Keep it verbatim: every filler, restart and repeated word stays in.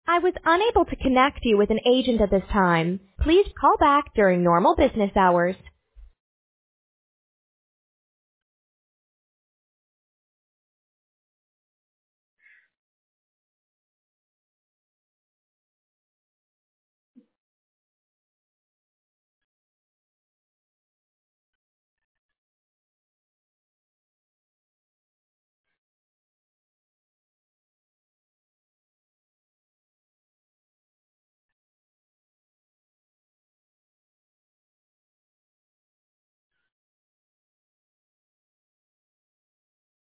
I was unable to connect you with an agent at this time. Please call back during normal business hours.